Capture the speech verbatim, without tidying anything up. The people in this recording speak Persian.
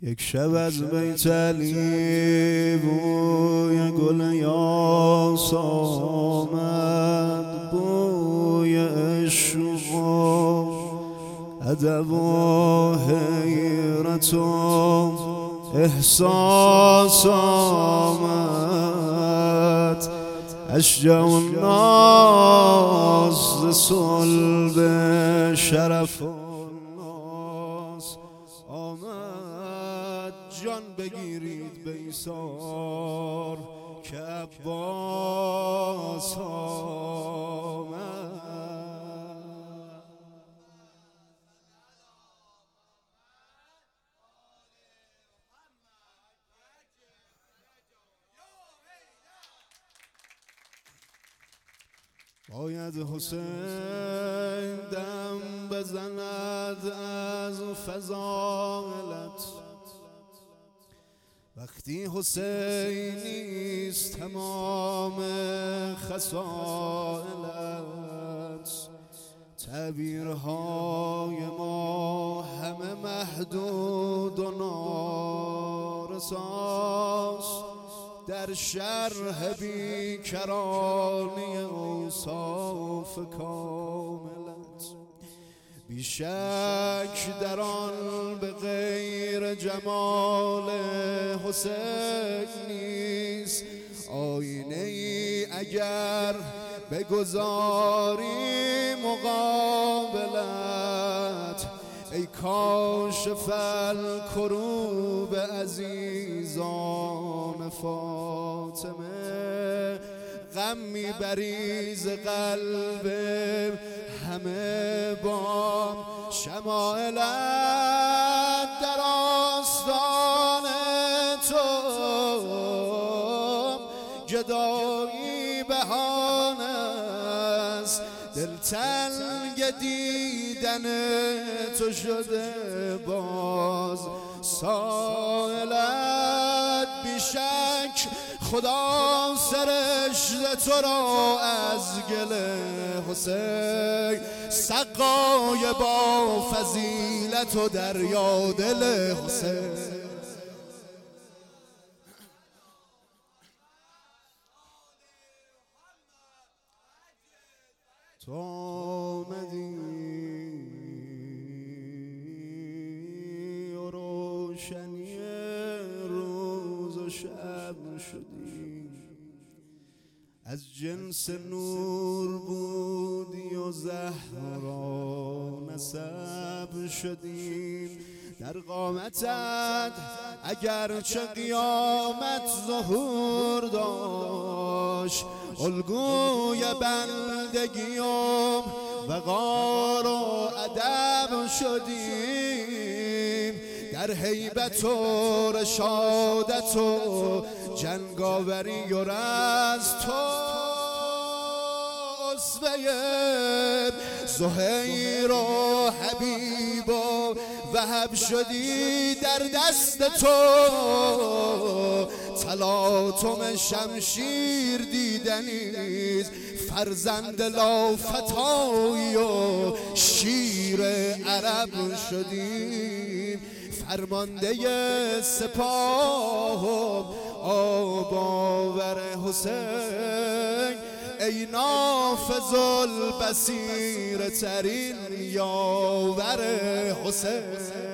یک شب از بیت علی بوی گل یاس آمد، بوی عشق و ادب و حیرت و احساس آمد. اشجع الناس ز صلب شرف الناس آمد. جان بگیرید به ایثار که عباس آمد. باید حسین دم بزند از فضائلت، وقتی حسین نیست تمام خصائلت. تعبیرهای ما همه محدود و نارساست، در شرح بیکرانی اوصاف کاملت. بیشک در آن به غیر جمال حسین نیست آینه ای اگر بگذاری مقابلت. ای کاشف الکروب عزیزان فاطمه، غم میبری ز قلب همه با شمائلت. در آستان تو جدایی بهانه است، دلتنگ دیدن تو شده باز سائلت. بیشک خدا سرشت تو را از گل حسین، سقای با فضیلت و دریا دل حسین. تو آمدی و روشنی روز و شب شدی، از جنس نور بودی و زهرا نسب شدی. در قامتت اگرچه قیامت ظهور داشت، الگوی بندگی و وقار و ادب شدیم. در هیبت و رشادت و جنگاوری و رز تو اسوه زهیر و حبیب و وهب شدی. در دست تو تلاطم شمشیر دیدنی، فرزند لافتایی و شیر عرب شدیم. فرمانده سپاه و آب آور حسین، ای نافذ البصیر ترین یاور حسین.